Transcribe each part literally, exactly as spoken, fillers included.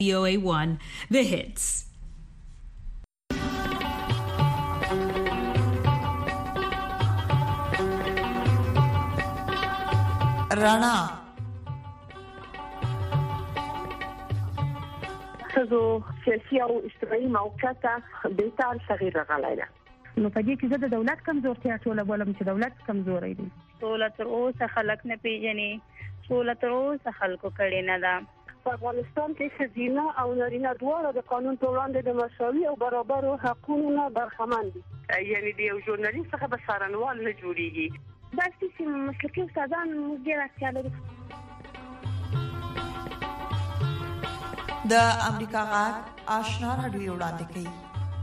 V O A one, The Hits. رڼا ښځو سیاسي او اجتماعي موقعیت بهتر تغییر راغلی دی. نو په دې کې زه د دولت کمزورتیا ټوله بولم چې دولت کمزوری دی. ټوله تر اوسه خلک نه پیژني، ټوله تر اوسه خلکو کړي نه ده. په افغانستان کې ښځینه او نارینه دواړه د قانون په وړاندې د مساوي او برابرو حقونو نه برخمن دي. یعنې د یو ژورنالیست څخه به څارنوال نه جوړیږي. دا چې مسلکي استادان ډېر اړتیا لري. د امریکا غږ آشنا راډیو وړاندې کوي.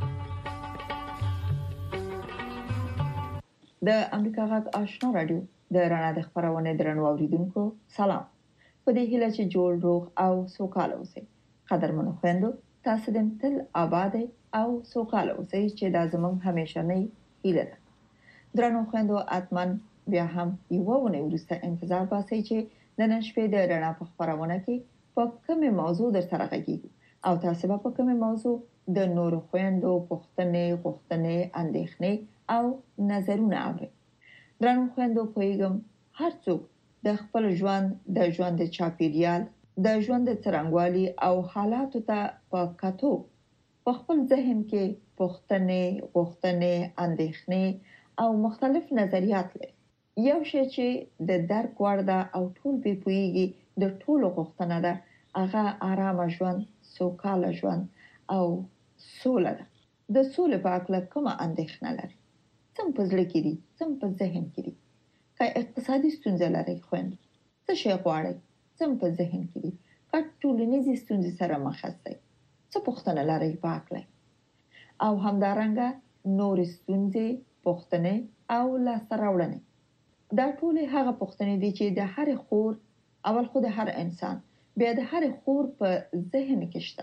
د امریکا غږ آشنا راډیو د رڼا د خبرونه درنو اوریدونکو سلام. په دې هیله چې جوړ روغ او سوکاله اوسئ. قدرمنو خويندو، تاسو دې تل آباد او سوکاله اوسئ چې دا زموږ همیشنۍ هیله ده. درنو خويندو، اتمن بیا هم یو ونه ورسته انتظار باسي چې د نن شپې د رڼا په خبرونه کې په کومه موضوع در سره غږیږو او تاسو په کومه موضوع د نور خويندو پوښتنې غوښتنې اندېښنې او نظرونه اوري. درنو خويندو، پوهیږم هر څوک د خپل ژوند د ژوند د چاپیریال د ژوند څرنګوالي او حالاتو ته په کتو په خپل ذهن کې پوښتنې غوښتنې اندېښنې او مختلف نظریات لري. یو شی چې د درک وړ ده او ټول به پوهیږي د ټولو غوښتنه ده هغه آرام ژوند، سوکاله ژوند او سوله ده. د سولې په اړه کومه اندېښنه لري؟ څنګه په ځل کې دي، څنګه په ذهن کې دي؟ که اقتصادي ستونزې لري خوند څه شي غواړي؟ څنګه په ذهن کې دي؟ که ټولنیزې ستونزې سره مخ یاست څه پوښتنه لري په اړه؟ او همدارنګه نور ستونزې، پوښتنې او لاسته راوړنې. دا ټول هغه پوښتنې دي چې د هر خور اول خو د هر انسان بیا د هر خور په ذهن کې شته.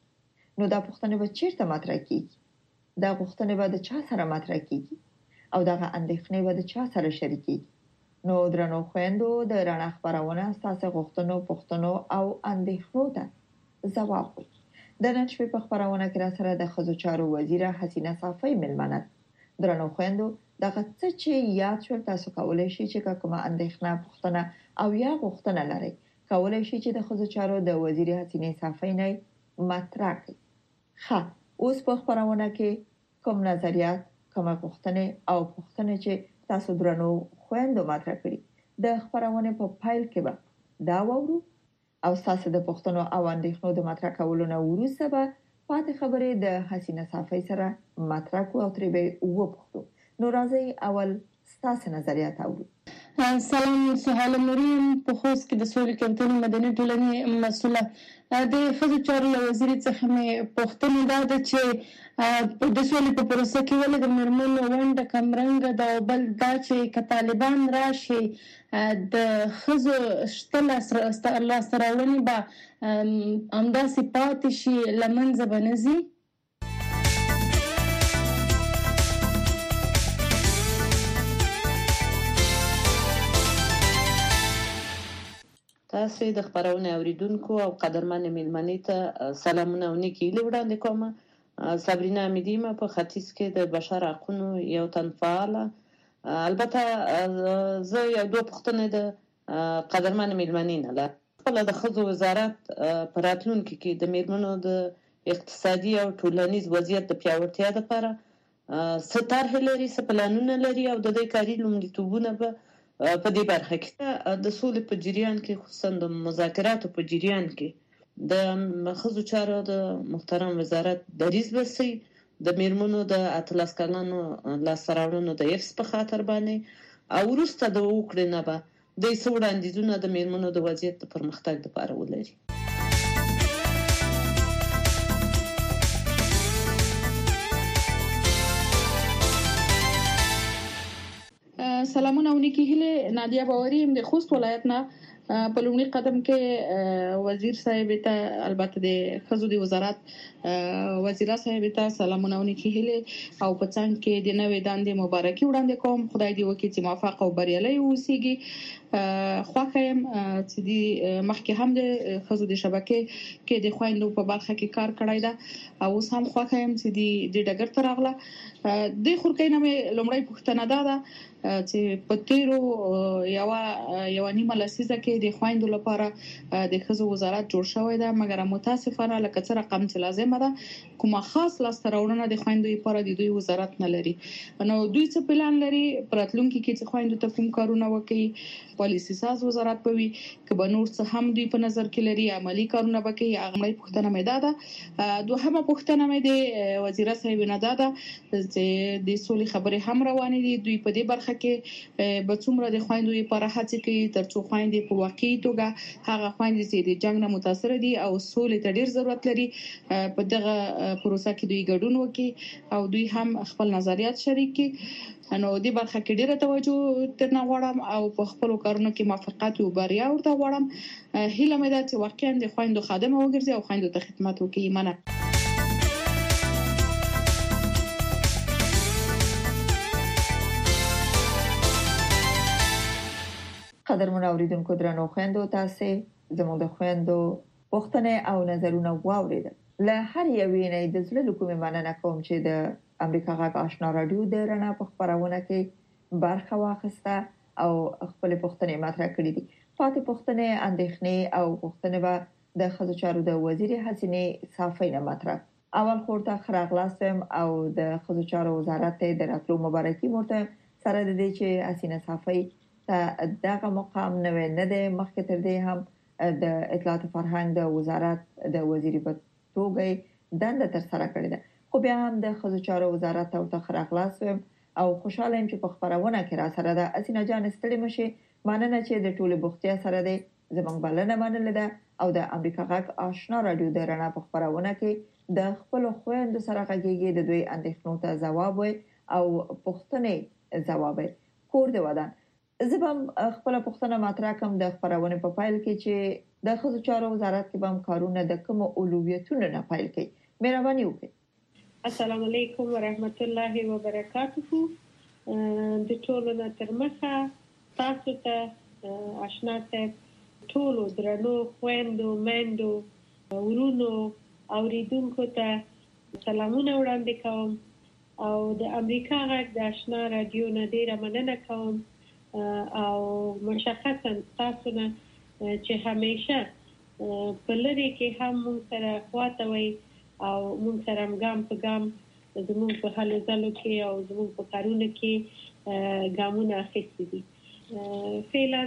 نو دا پوښتنې به چیرته مطرح کیږي؟ دا پوښتنې به د چا سره مطرح کیږي؟ او دغه اندېښنې به د چا سره شریکيږي؟ نو درنو خويندو، د رڼا خبرونه تاسو غوښتنو، پوښتنو او اندېښنو ته ځواب وي. د نن شپې په خبرونه کې را سره د خزو چارو وزیره حسینه صافی ملمنه. درنو خويندو، دغه څه چې یاد شول تاسو کولای شئ چې کومه اندېښنه، پوښتنه او یا غوښتنه لرئ کولای شئ چې د خزو چارو د وزیره حسینه صافی نه مطرح کړئ. ښه، اوس په خبرونه کې کوم نظریات، کوم غوښتنې او پوښتنې چې تاسو درنو خويندو مطرح کړي د خبرونه په فایل کې به دا وورو او تاسو د پوښتنو او اندېښنو د مطرح کولو نه وروسته به پاتې خبرې د حسینه صافی سره مطرح کوو او ترې به وپوښتو. نو راځي اول ستاسو نظریات اورو. سلام، سهال مریم په خوست کې د سولې کمپاین مدني ټولنې مسؤله د خزو چارو وزیر څخه مې پوښتنه ده چې د سولې په پروسه کې ولې د مرمنو ونده کمرنګ دا بل دا چې ک طالبان راشي د خزو شتل الله سره ونی با امداسي پاتې شي لمنځه بنزي. تاسو د خبرونه اوریدونکو او قدرمن میلمنې ته سلامونه او نیکی وړاندې کوم. صابرینا امیدیمه په ختیځ کې د بشر حقوقو یو تن فعاله. البته زه یو دوه پوښتنې د قدرمن میلمنې نه لرم. خپل د خزو وزارت په راتلونکي کې د میرمنو د اقتصادي او ټولنیز وضعیت د پیاوړتیا لپاره څه طرحې لري، څه پلانونه لري او د دې کاري لومړیتوبونه به په دې برخه کې د سولې په جریان کې خصوصا د مذاکراتو په جریان کې د خزو چارو د محترم وزارت دریځ بسي د میرمنو د اتلس کلنو لاسراوړنو د افس په خاطر باندې او ورسته د وکړې نه به د سوړاندیزونو د میرمنو د وضعیت د پرمختګ لپاره ولري. سلامونه او نیکی هله. نادیا باوري د خوست ولایت نه په لومړي قدم کې وزیر صاحب ته البته د خزو د وزارت وزیر صاحب ته سلامونه او نیکی هله او په څنګ کې د نوې دندې مبارکي وړاندې کوم. خدای دې وکړي چې موفق او بریالي اوسئ. خوښه يم چې د مخکې هم د خزو د شبکې کې د خويندو په برخه کې کار کړی دا او اوس هم خوښه يم چې د ډګر تر اغله د خورکې نامې لومړی پوښتنه ده چې په تیرو یو یو نیمه لسیزه کې د خويندو لپاره د خزو وزارت جوړ شوی دا مګر متاسفانه لکه څه رقم چې لازمه ده کومه خاص لاستراوړنه د خويندو لپاره د دوی وزارت نه لري نو دوی څه پلان لري پراتلونکو کې چې خويندو ته کوم کارونه وکړي پالیسي ساز وزارت په وی کبه نور څه هم دوی په نظر کې لري عملی کارونه وکړي هغه مې پوښتنه مې ده دوهمه پوښتنه مې د وزیر صاحب نه ده چې د سولې خبرې هم روانې دي دوی په دې برخه کې به څومره د خويندو لپاره هڅه کوي ترڅو خويندې په واقعي توګه هغه خويندې چې د جنگ نه متاثر دي او سولې ته ډیر ضرورت لري په دغه پروسه کې دوی ګډون وکړي او دوی هم خپل نظریات شریک کړي نو دې برخه کې ډیره توجه ترنه غواړم او په خپل کارونو کې موافقت او بریا ورته غواړم هیله مې ده چې واقعا د خويندو خادمه وګرځي او خويندو ته خدمت وکړي مننه قدرمن اوریدونکو درنو خويندو تاسو زموږ د خويندو پوښتنې او نظرونه واوریدل له هر یوې نه د زړه کومه مننه کوم چې د امریکا غږ آشنا رادیو د رڼا په خبرونه کې برخه واخیسته او خپل پوښتنې مطرح کړې دي پاتې پوښتنې اندېښنې او پوښتنې به د خزو چارو د وزیر حسینې صافی نه مطرح اول خورته خراغلاسم او د خزو چارو وزارت د راتلو مبارکي مرته سره د دې چې حسینه صافی ته دغه مقام نه نه د مخکې تر دې هم د اطلاعات فرهنګ د وزارت د وزیر په توګه دنده تر سره کړې ده خو بیا هم د خزو چارو وزارت او تخراغلاس او خوشاله يم چې په خبرونه کې را سره ده اسینه جان ستړي مشي ماننه چې د ټوله بوختیا سره ده زمونږ بلنه منل ده او د امریکا غږ آشنا رادیو د رڼا په خبرونه کې د خپل خويندو سره غږیږي د دوی اندېښنو ته جواب او پوښتنې جواب کور دی ودان زبم خپل پوښتنه مطرح کوم د خبرونه په فایل کې چې د خزو چارو وزارت کې بم کارونه د کوم اولویتونو نه فایل کې مهرباني وکړئ السلام علیکم ورحمت الله وبرکاته د ټولو نه تر مخه تاسو ته آشنا ته ټولو درنو خويندو مندو ورونو اوریدونکو ته سلامونه وړاندې کوم او د امریکا غږ د آشنا رادیو نه ډیره مننه کوم او مشخصا تاسو نه چې همیشه په لری کې هم موږ سره خواته وي او موږ سره ګام په ګام زموږ په حالو ځلو کې او زموږ په کارونو کې ګامونه اخیستي دي فعلا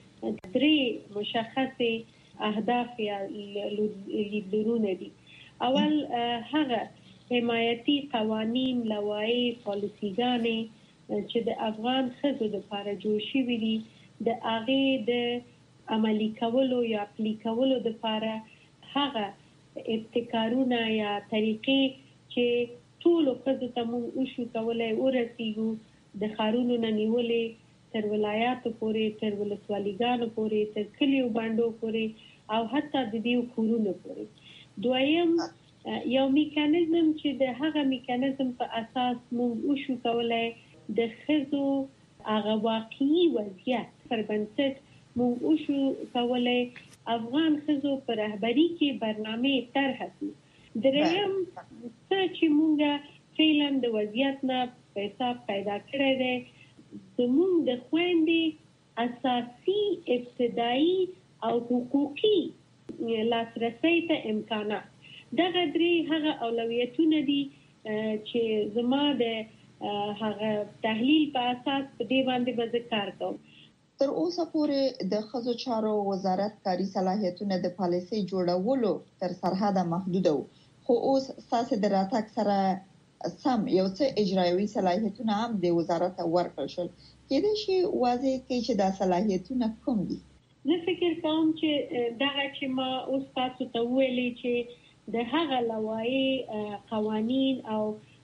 درې مشخصه اهداف یا لیدلورونه دي اول هغه حمایتي قوانين لوایح پالیسيګانې چې د افغان خزو د لپاره جوړ شوي دي د هغه د عملی کولو یا اپلی کولو د لپاره هغه ابتکارونه یا طریقې چې ټول خزو ته موږ وشو کولای ورسیږو د خارونو نه نیولې تر ولایاتو پورې تر ولسوالیګانو پورې تر کلیو باندې پورې او حتی د دې کورونو پورې دویم یو میکانیزم چې د هغه میکانیزم په اساس موږ وشو کولای د خزو هغه واقعي وضعیت پر بنسټ موږ وشو کولای افغان خزو پر رهبری کې برنامه طرح کړو دریم څه چې موږ فعلا د وضعیت نه په حساب پیدا کړی دی زموږ د خويندې اساسي ابتدایي او حقوقي لاسرسي ته امکانات دغه درې هغه اولویتونه دي چې زما د هغه تحلیل په اساس په دې باندې به ذکر کوم تر اوسه پورې د خزو چارو وزارت کاری صلاحیتونه د پالیسي جوړولو تر سرحده محدود وو خو اوس ساسه د راتګ سره سم یو څه اجرایوي صلاحیتونه هم د وزارت ورکړل شول کېدای شي واضح کې چې دا صلاحیتونه کوم دي زه فکر کوم چې دا چې ما اوس تاسو ته ویلي چې د هغه لوایح قوانين او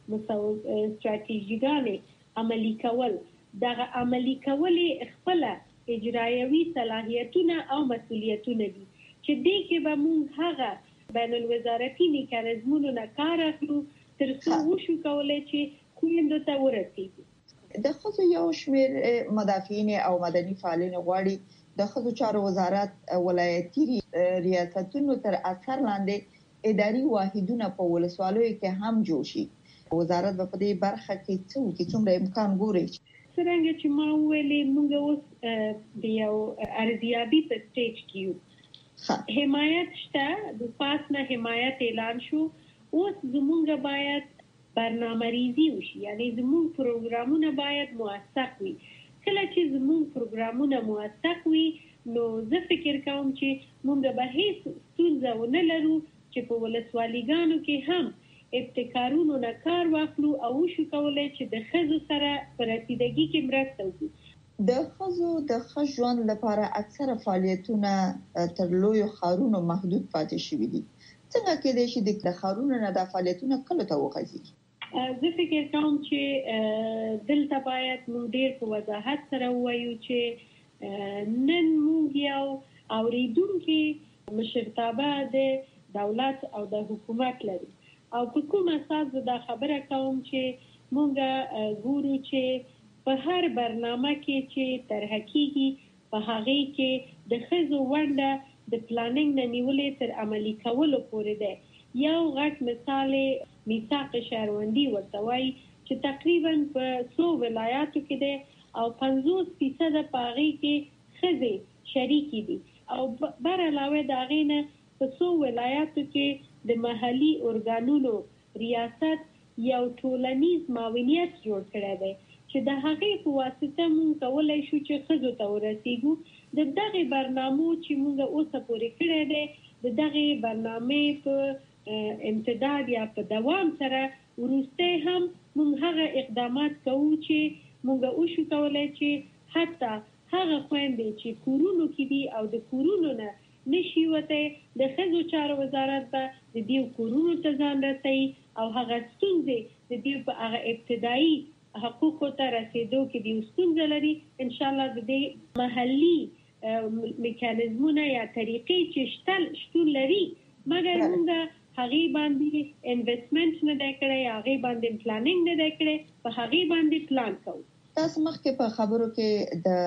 استراتیژیګانې عملی کول دغه عملی کول خپل اجرایوي صلاحیتونه او مسؤلیتونه دي چې دې کې به موږ هغه بین الوزارتي میکانیزمونو نه کار اخلو تر څو وشو کولای چې خويندو ته ورسیږي د ښځو یو شمېر مدافعین او مدني فعالین غواړي د ښځو چارو وزارت ولایتي ریاستونو تر اثر لاندې اداري واحدونه په ولسوالیو کې هم جوړ شي. وزارت په دې برخه کې څه وکړي، څومره امکان ګوري؟ څنګه چې ما ویلې موږ اوس د یو ارزیابي په سټیج کې یو. حمایت شته، د پاس نه حمایت اعلان شو. اوس زموږ باید برنامه ریزی وشي، یعنی زموږ پروګرامونه باید موثق وي. کله چې زموږ پروګرامونه موثق وي نو زه فکر کوم چې موږ به هیڅ ستونزه ونه لرو چې په ولسوالیګانو کې هم ابتکارونو نه کار واخلو او شو کولای چې د ښځو سره په رسیدګۍ کې مرسته وکړو. د ښځو د ښه ژوند لپاره اکثره فعالیتونه تر لویو ښارونو محدود پاتې شوي دي. څنګه کېدای شي د ښارونو نه د فعالیتونو کله ته وغځېږي؟ زه فکر کوم چې دلته باید موږ ډېر په وضاحت سره ووایو چې نن موږ یو اورېدونکي مشرتابه د دولت او د حکومت لري او په کوم اساس دا خبره کوم چې موږ ګورو چې په هر برنامه کې چې طرح کیږي په هغه کې د ښځو ونډه د پلانینګ نه نیولې تر عملي کولو پورې ده. یو غټ مثال میثاق شهروندي ورته وایي چې تقریبا په څو ولایاتو کې ده او پنځوس فیصد په هغه کې ښځې شریکې دي او بر علاوه د هغې نه په څو ولایاتو کې د محلي ارګانونو ریاست یو ټولنیز معاونیت جوړ کړی دی چې د هغې په واسطه موږ کولای شو چې ښځو ته ورسیږو. د دغې برنامو چې موږ اوسه پورې کړی دی د دغې برنامې په امتداد یا په دوام سره وروسته هم موږ هغه اقدامات کوو چې موږ وشو کولای چې حتی هغه خویندې چې کورونو کې دي او د کورونو نه نشي وته د ښځو چارو وزارت به د دې کورونو ته ځان رسوي او هغه ستونزې د دې په هغه ابتدایي حقوقو ته رسیدو کې د ستونزې لري. ان شاء الله د دې محلي میکانیزمونه یا طریقې چې شتل شتون لري مګر موږ هغه باندې انویسټمنټ نه دی کړی، هغه باندې پلانینګ نه دی کړی، په هغه باندې پلان کوو. تاسو مخکې په خبرو کې د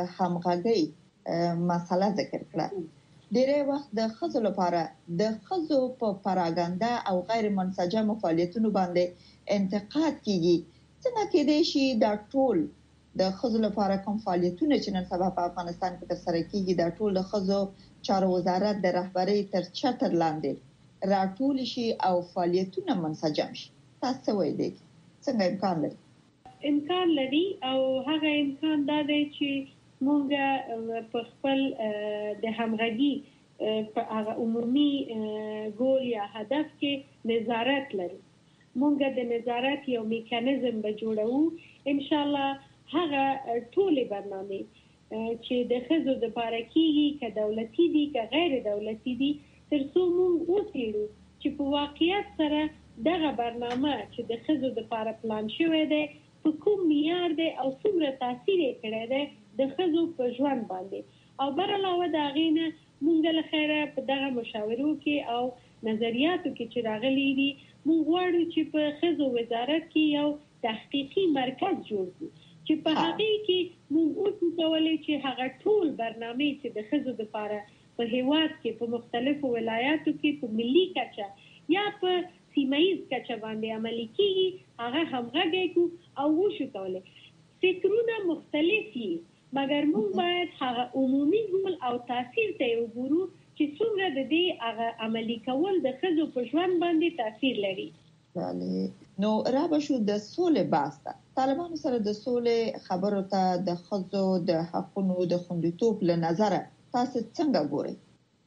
همغږۍ مسله ذکر کړه. ډېری وخت د ښځو لپاره د ښځو په پراګاندا او غیر منسجمو فعالیتونو باندې انتقاد کیږي. څنګه کېدای شي دا ټول د ښځو لپاره کوم فعالیتونه چې نن سبا په افغانستان کې ترسره کیږي دا ټول د ښځو چارو وزارت د رهبرۍ تر چتر لاندې راټول شي او فعالیتونه منسجم شي؟ تاسو وایئ دي څنګه امکان لري؟ امکان لري او هغه امکان دا دی چې موږ په خپل د همغږي په هغه عمومي ګول یا هدف کې نظارت لري. مونږ د نظارت یو میکانیزم به جوړو ان شاء الله. هغه ټولې برنامې چې د ښځو د پاره کیږي که دولتي دي که غیر دولتي دي تر څو مونږ وڅېړو چې په واقعیت سره دغه برنامه چې د ښځو د پاره پلان شوی دی په کوم معیار دی او څومره تاثیر یې کړی دی د ښځو په ژوند باندې. او بر علاوه د هغې نه مونږ له خیره په دغه مشاورو کې او نظریاتو کې چې راغلي دي موږ غواړو چې په ښځو وزارت کې یو تحقیقي مرکز جوړ کړو چې په هغې کې موږ وشو کولی چې هغه ټول برنامې چې د ښځو دپاره په هېواد کې په مختلفو ولایاتو کې په ملي کچه یا په سیمه ییز کچه باندې عملي کېږي هغه همغږی کړو او وشو کولی. فکرونه مختلف دي مګر موږ باید هغه عمومي ګول او تاثیر ته یې وګورو چې څومره د دې هغه عملي کول د ښځو په ژوند باندې تاثیر لري. نو را به شو د سولې بحث ته. طالبانو سره د سولې خبرو ته د ښځو د حقونو د خوندیتوب له نظره تاسو څنګه ګورئ؟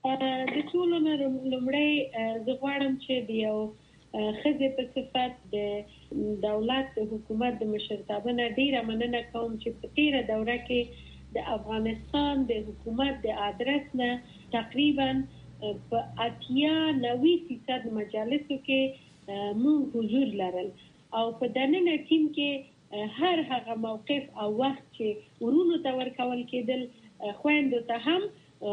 د ټولو نه لومړی زه غواړم چې د یو ښځې په صفت د دولت د حکومت د مشرتابه نه ډېره مننه کوم چې په تېره دوره کې د افغانستان د حکومت د ادرس نه تقریبا په اتیا نوي فیصد مجالسو کې مونږ حضور لرل او په دننه ټیم کې هر هغه موقف او وخت چې ورونو ته ورکول کېدل خویندو ته هم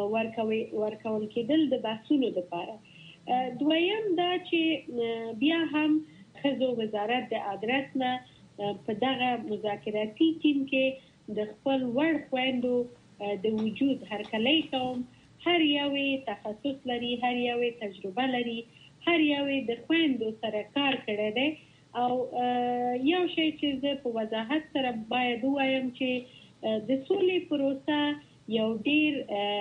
ورکول کېدل د بحثونو لپاره. دویم دا چې بیا هم ښځو وزارت د ادرس نه په دغه مذاکراتي ټیم کې د خپل وړ خويندو د وجود هرکلی کوم. هر یوې تخصص لري، هر یوې تجربه لري، هر یوې د خويندو سره کار کړی دی. او یو شی چې زه په وضاحت سره باید ووایم چې د سولې پروسه یو ډیر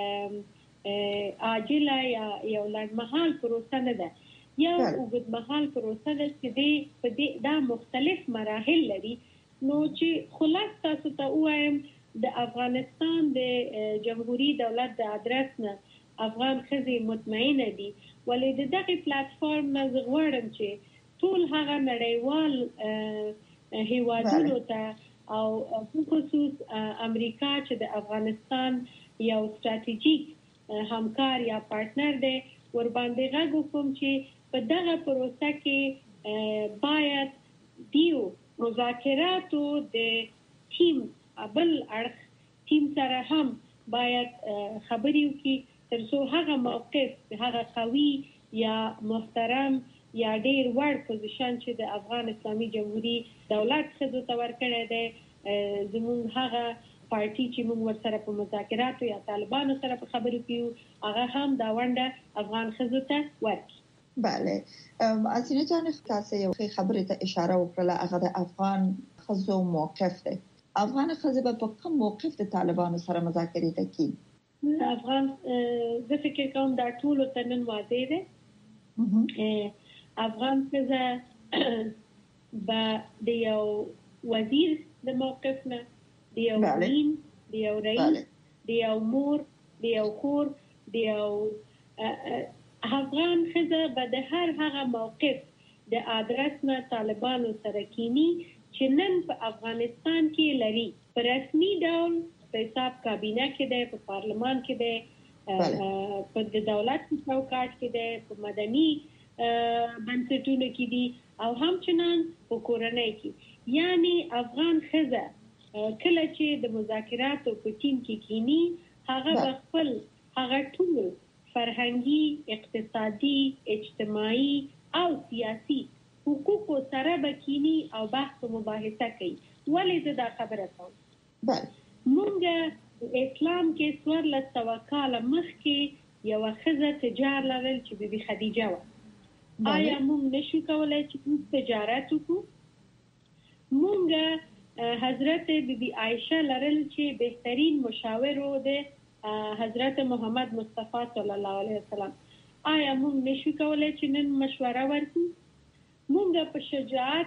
عاجله یا یو لنډمهال پروسه نه ده، یو اوږدمهال پروسه ده چې په دې دا مختلف مراحل لري. نو چې خلاص تاسو ته ووایم د افغانستان د جمهوریت دولت د ادرس نه افغان ښځې مطمئنه دي، ولې د دغه پلیټفارم نه زه غواړم چې ټول هغه نړیوال هیوادونو ته او په خصوص امریکا چې د افغانستان یو ستراتیژیک همکار یا پارتنر دی ور باندې غږ وکړم چې په دغه پروسه کې باید دیو مذاکراتو د ټیم بل اړخ ټیم سره هم باید خبرې وکړي ترڅو هغه موقف هغه قوي یا محترم یا ډیر وړ پوزیشن چې د افغان اسلامي جمهوریت دولت ښځو ته ورکړی دی، زموږ هغه پارټي چې موږ ورسره په مذاکراتو یا طالبانو سره په خبرو کې هغه هم دا ونډه افغان ښځو ته ورکړي. بله حسینه جان، تاسو یو خبرې ته اشاره وکړه، هغه د افغان ښځو موقف دی. افغان ښځې به په کوم موقف د طالبانو سره مذاکرې ته کوي؟ افغان زه فکر کوم دا ټول ته نن واضح دی. افغان ښځه به د یو وزیر د موقف نه، د یو امین، د یو رئیس، د یو مور، د یو خور، د یو افغان ښځه به د هر هغه موقف د ادرس نه طالبانو سره کینی چې نن په افغانستان کې لري. په رسمي ډول په حساب کابینه کې دی، په پارلمان کې دی، په د دولت په چوکاټ کې دی، په مدني بنسټونو کې دي او همچنان په کورنۍ کې. یعنی افغان ښځه کله چې د مذاکراتو په ټیم کې کینی هغه به خپل هغه ټول فرهنګي، اقتصادي، اجتماعي او سیاسي حقوقو سره به کینی او بحث او مباحثه کوي. ولې زه دا خبره کوم؟ مونږ اسلام کې څوارلس سوه کاله مخکې یوه ښځه تجار لرل چې بي بي خدیجه وه. آیا مونږ نشو کولای چې موږ تجارت وکړو؟ مونږ حضرت بی بی عائشه لرل چې بهترین مشاور و د حضرت محمد مصطفی صلی الله علیه وسلم. آیا مونږ نشو کولای چې نن مشوره ورکړو؟ مونږ په شجاعت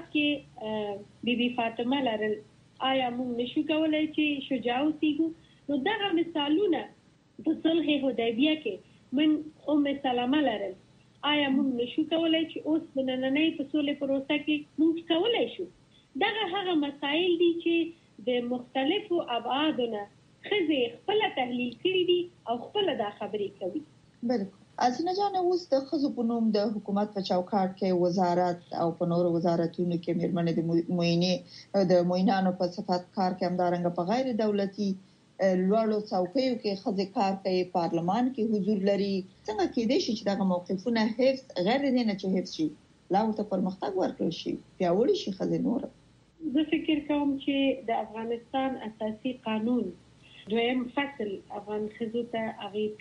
کې بی بی فاطمه لرل، آیا مونږ نشو کولای چې شجاع اوسېږو؟ نو دغه مثالونه په صلح حدیبیه کې من ام سلمه لرل، آیا موږ نشو کولای چې اوس د نننۍ په سولې پروسه کې موږ کولای شو؟ دغه هغه مسایل دي چې د مختلفو ابعادو نه ښځې خپله تحلیل کړي دي او خپله دا خبرې کوي. بالکل. حسینه جان، اوس د ښځو په نوم د حکومت په چوکاټ کې وزارت او په نورو وزارتونو کې مېرمنې د معینې د معینانو په صفت کار کوي، همدارنګه په غیر دولتي لوړو څوکیو کې ښځې کار کوي، پارلمان کې حضور لري. څنګه کېدای شي چې دغه موقفونه حفظ غیر دې نه چې حفظ شي، لا ورته پرمختګ ورکړل شي، پیاوړي شي ښځې نور؟ زه فکر کوم چې د افغانستان اساسي قانون دویم فصل افغان ښځو ته هغې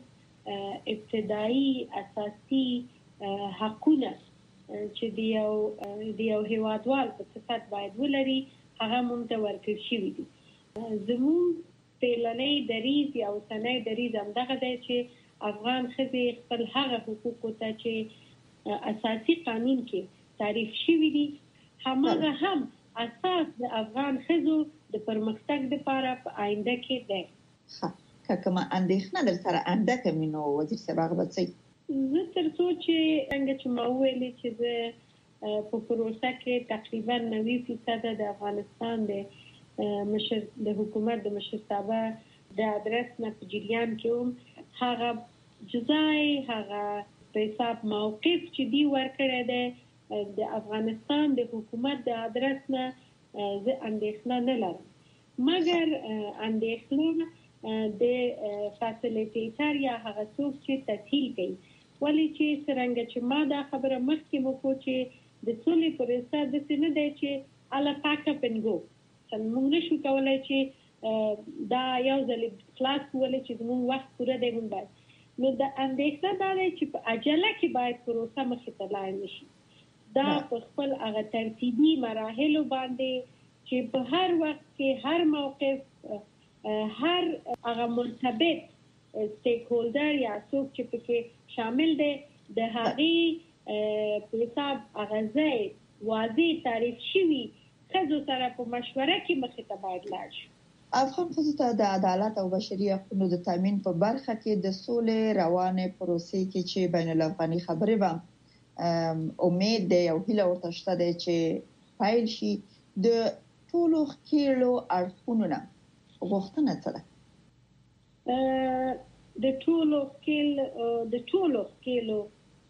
ټول ابتدایي اساسي حقونه چې د یو د یو هیوادوال په صفت باید ولري هغه موږ ته ورکړل شوي دي. زموږ پیلنی دریز یا اوسنی دریز همدغه دی چې افغان ښځې خپل هغه حقوقو ته چې اساسي قانون کې تعریف شوي دي هماغه هم اساس د افغان ښځو د پرمختګ لپاره په آینده کې دی. ښه، که کومه اندېښنه در سره اندکه وي نو وزیر صاحب هغه به څه وي؟ زه تر څو چې څنګه چې ما وویلې چې زه په پروسه کې تقریبا نوي فیصده د افغانستان د مشر د حکومت د مشرتابه د ادرس نه په جریان کې وم، هغه جزای هغه په حساب موقف چې دی ورکړی دی د افغانستان د حکومت د ادرس نه زه اندېښنه نه لرم، مګر اندېښنه د فاسیلیټیټر یا هغه څوک چې تسهیل کوي. ولې چې څرنګه چې ما دا خبره مخکې وکړو چې د سولې پروسه داسې نه دی چې الا پاک اپ اند گو څنګه موږ نشو کولای چې دا یو ځل خلاص کولای چې موږ وخت پوره دی موږ باید نو د اندېښنه دا دی چې په عجله کې باید پروسه مخې ته لاړ نشي دا په خپل هغه ترتیبي مراحلو باندې چې په هر وخت کې هر موقف هر هغه مرتبط سټیک هولډر یا څوک چې پکې شامل دی د هغې په حساب هغه ځای واضح تعریف شوي ښځو سره په مشوره کې مخې ته باید لاړ شي. افغان ښځو ته د عدالت او بشري حقوقو د تامین په برخه کې د سولې روانې پروسې کې چې بین الافغاني خبرې به امید دی او هیله ورته شته دی چې فایل شي د ټولو ښکېلو اړخونو نه غوښتنه څه ده؟ د ټولو ښکېل د ټولو ښکېلو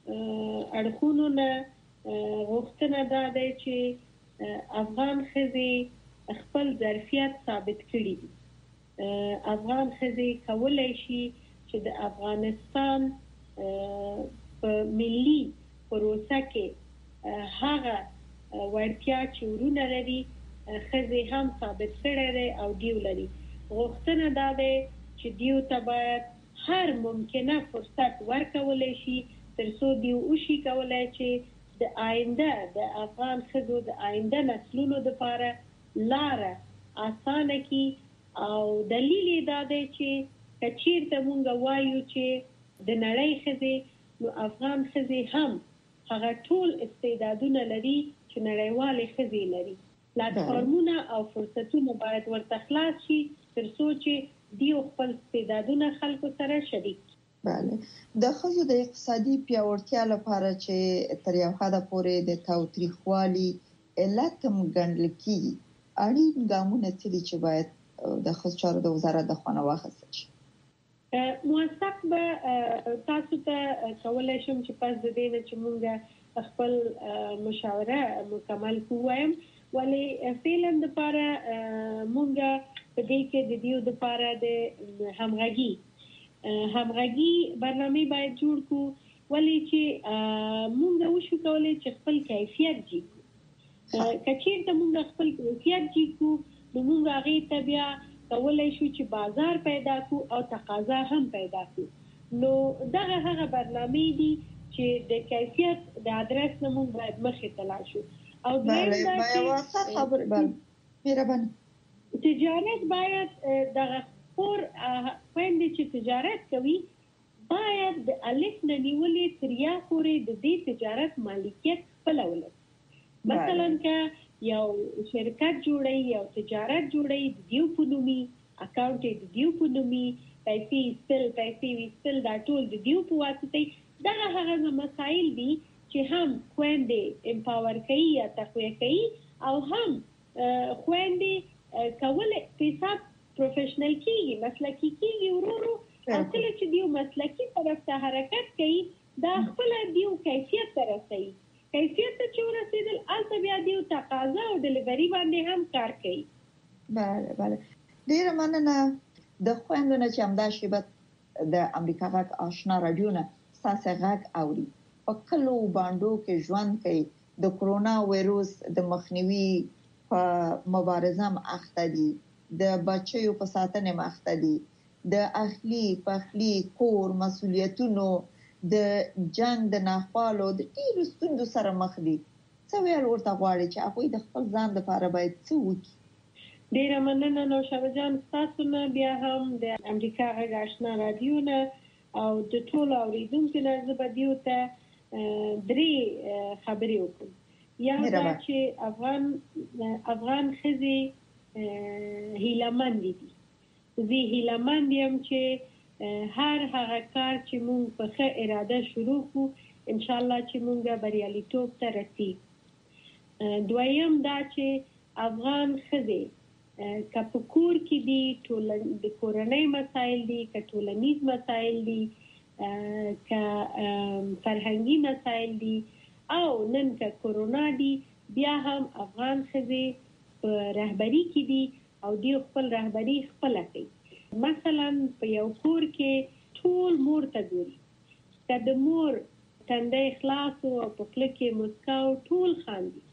اړخونو نه غوښتنه دا دی چې افغان ښځې خپل ظرفیت ثابت کړي دي. افغان ښځې کولای شي چې د افغانستان په ملي پروسه کې هغه وړتیا چې ورونه لري ښځې هم ثابت کړي دي او دیو لري. غوښتنه دا ده چې دیو ته باید هر ممکنه فرصت ورکولای شي ترڅو دیو وشي کولای چې د آینده د افغان ښځو د آینده نسلونو لپاره لاره اسانه کی او دلیل دا دی چې کچیر ته مونږ وایو چې د نړۍ ښځې نو افغان ښځې هم هغه ټول استعدادونه لري چې نړیوالې ښځې لري. پلاتفورمونه او فرصتونه باید ورته خلاص شي ترڅو چې دیو خپل استعدادونه خلکو سره شریک. بله د ښځو د اقتصادي پیاوړتیا لپاره چې تر یو حده پورې د تاوتریخوالي علت هم ګڼل کیږي اړین ګامونه څه دي چې باید د ښځو چارو د وزارت د خوا نه واخیستل شي؟ موثق به تاسو ته کولای شم چې پس د دې نه چې موږ خپل مشاوره مکمل کوو ولې فعلا د لپاره موږ په دې کې د دیو د لپاره د همغږي همغږي برنامه باید جوړ کړو ولې چې موږ وشو کولای چې خپل کیفیت جوړ کچیر ته موږ خپل کیفیت جوړو نو موږ هغه ته بیا کولای شو چې بازار پیدا کو او تقاضا هم پیدا کو نو دغه هغه برنامه دي چې د کیفیت د ادرس نه موږ باید مخې ته لاړ شو او بله بله واسه خبر بله مهرباني تجارت باید دغه خور خويندې چې تجارت کوي باید د الف نه نیولې تر یا پورې د دې تجارت مالکیت خپل ولري. مثلا که یو شرکت جوړي یو تجارت جوړي د دیو په نومي اکاونټ د دیو په نومي پیسې سپل پیسې وسپل دا ټول د دیو په واسطه دا هغه مسایل دي چې هم خويندې امپاور کوي یا تقویه کوي او هم خويندې کولای حساب پروفیشنل کیږي مسلکی کیږي ورورو اصل چې دیو مسلکی طرف ته حرکت کوي دا خپل دیو کیفیت ته رسي کیفیت ته چې ورسېدل البته بیا دیو تقاضا او ډیلیوري باندې هم کار کوي. بله بله ډیره مننه د خويندو نه چې همدا شیبه د امریکا غږ آشنا رادیو نه تاسو غږ اوري په کلو باندې کې ژوند کوي د کرونا وایروس د مخنیوي په مبارزه مخته دي د بچیو په ساتنه مخته دي د اخلي پخلي کور مسولیتونو د جنگ د ناخوالو د ډیرو ستوندو سره مخ دي څه ویل ورته غواړي چې هغه د خپل ځان لپاره باید څه وکړي؟ ډیره مننه نو شاوجان تاسو نه بیا هم د امریکا غږ آشنا رادیو نه او د ټولو اوریدونکو نه زه دیو ته درې خبرې وکړم. یا دا چې افغان افغان ښځې هیله‌مند دي زه هیله‌مند یم چې هر هغه کار چې موږ په ښه اراده شروع کو ان شاء الله چې موږ بریالیتوب ته رسیږو. دویم دا چې افغان ښځې که په کور کې دي د کورنۍ مسایل دي که ټولنیز مسایل دي که فرهنګي مسایل دي او نن که کرونا دي بیا هم افغان ښځې په رهبری کې دي او دی خپل رهبری خپل کوي. مثلا په یو کور کې ټول مور ته ګوري که د مور تندې خلاص او په خپل کې مسکاو ټول خاندي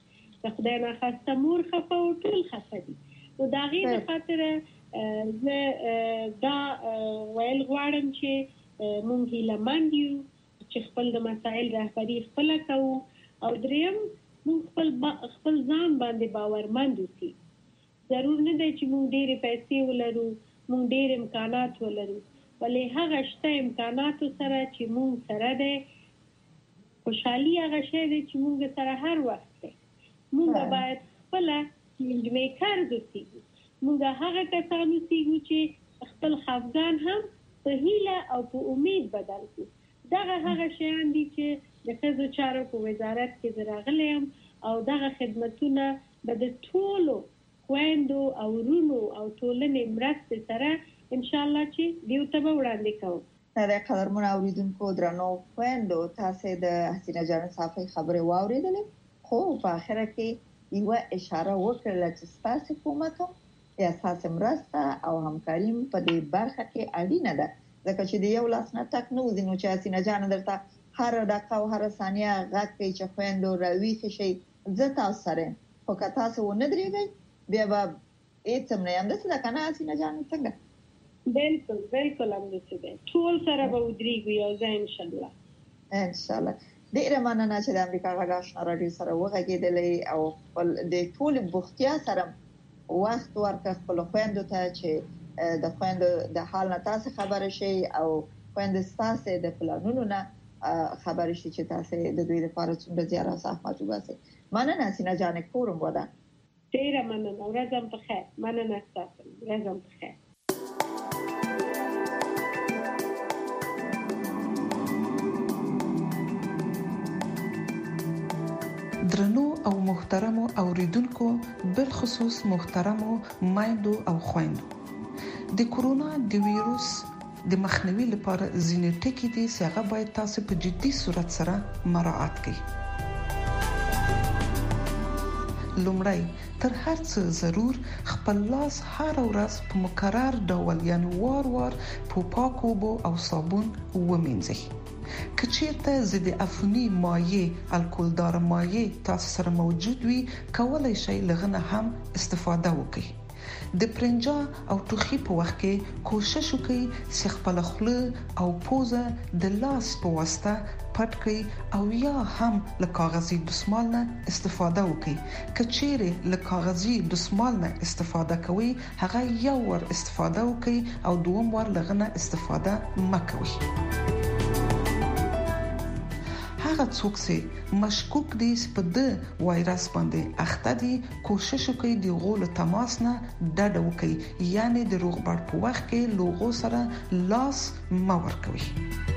د خدای نه خواسته مور خفه او ټول خفه دي. نو د هغې د خاطره زه دا ویل غواړم چې موږ هیلهمند یو چې خپل د مسایل رهبري خپله کوو او دریم موږ خپل خپل ځان باندې باورمند اوسي. ضرور نه دی چې موږ ډېرې پیسې ولرو، موږ ډېر امکانات ولرو، ولې هغه شته امکاناتو سره چې موږ سره دی خوشحالي هغه شی دی چې موږ سره هر وخت دی. موږ باید خپله چینج میکرز اوسېږو. موږ هغه کسان اوسېږو چې خپل خفګان هم په هیله او په امید بدل کړو. دغه هغه شیان دي چې د ښځو چارو په وزارت کې زه راغلی یم او دغه خدمتونه به د ټولو خویندو او ورونو او ټولنې مرستې سره انشاءالله چې دیو ته به وړاندې کوم. د قدرمنو اوریدونکو درنو خویندو، تاسې د حسینه جان صافی خبرې واورېدلې، خو په اخره کې یوه اشاره وکړله چې ستاسې حکومت هم یا ستاسې مرسته او همکاري په دې برخه کې اړینه ده، ځکه چې د یو لاس نه ټک نه وځي. نو چې حسینه جان درته هر دقیقه او هر ثانیه غږ کوي چې خویندو راویښې شئ، زه تاسو سره یم، خو که تاسو ونه درېږئ بیا به هېڅ هم نه یم. همداسې ده که نه حسینه جان؟ څنګه؟ بالکل بالکل همداسې دی، ټول سره به ودرېږو یو ځای انشاءالله. انشاءالله. ډېره مننه چې د امریکا غږ آشنا راډیو سره وغږېدلئ او خپل د ټولې بوختیا سره وخت ورکړه خپلو خویندو ته چې د خویندو د حال نه تاسو خبر شئ او خویندې ستاسو د پلانونو نه خبر شي چې تاسو د دوی لپاره څومره زیات زحمت وباسئ. مننه حسینه جان، کورم ودا. ډېره مننه، ورځم په خیر. مننه ستاسو، ورځم په خیر. درنو او محترمو اوریدونکو، بالخصوص محترمو مایندو او خویندو، د کورونا د ویروس د مخنیوي لپاره ځینې ټکي دي چې هغه باید تاسو په جدي صورت سره مراعات کړئ. لومړی تر هر څه ضرور خپل لاس هر ورځ په مکرر ډول یعنی وار وار په پاکو اوبو او صابون ومینځئ. که چیرته ضد عفوني مایع الکولدار مایع تاسو سره موجود وي، کولای شئ لغنه هم استفاده وکړئ. د پرنجا او ټوخي په وخت کې کوشش وکړئ چې خپل خوله او پوزه د لاس په واسطه پټ کړئ او یا هم له کاغذي دستمال نه استفاده وکړئ. که چیرې له کاغذي دستمال نه استفاده کوئ، هغه یو ور استفاده وکړئ او دوم ور لغنه استفاده مکوئ. هغه څوک چې مشکوک دي چې په د وایرس باندې اخته دي، کوشش وکړي د غول تماس نه ډډه وکړي، یعنی د روغبړ په وخت کې لوغو سره لاس مه ورکوي.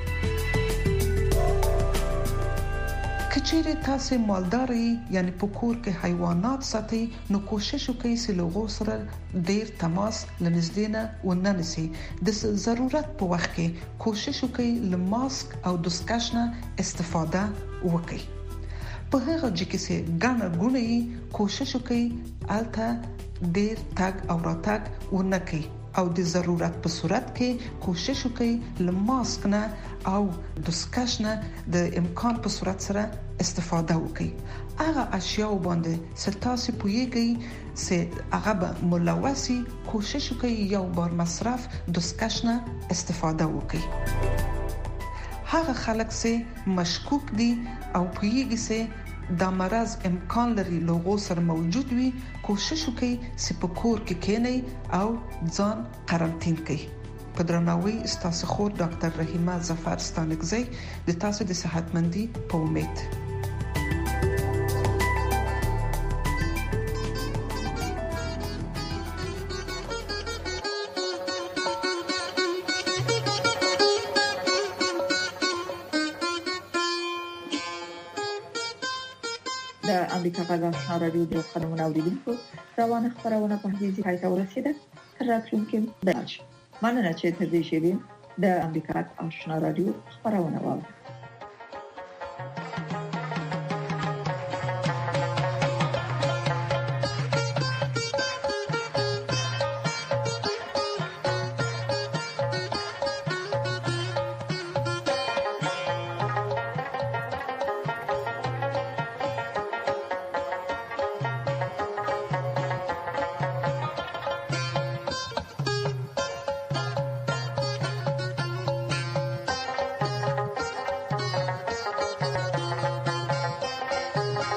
که چیرې تاسو مالدار یې یعنی په کور کې حیوانات ساتئ، نو کوشش وکړئ چې لوغو سره ډیر تماس لنږدې نه ونه نیسئ. د ضرورت په وخت کې کوشش وکړئ له ماسک او دستکش نه استفاده وکړئ. په هغه ځای کې چې ګڼه ګوڼه یې کوشش وکړئ الته ډیر تګ او راتګ ونه کړئ او د ضرورت په صورت کې کوشش وکړئ له ماسک نه او دستکش نه د امکان په صورت سره استفاده وکړئ. هغه اشیاء باندې چې تاسو پوهیږئ چې هغه به ملوثي، کوشش وکړئ یو بار مصرف دستکش نه استفاده وکړئ. هغه خلک چې مشکوک دي او پوهیږي چې دا مرض امکان لري لوغو سره موجود وي، کوشش وکړئ چې په کور کې کېنئ او ځان قرنطین کړئ. په درناوي ستاسو خور ډاکټر رحیمه ظفر ستانکزی، د تاسو د صحتمندي په امید. د امریکا غږ آشنا راډیو د خبرونو اوریدونکو روانه خبرونه په هیڅ ځای ته ورسیده. تر راتلونکي د مننه چې تر دې شی د امریکا غږ آشنا راډیو خبرونه واورئ.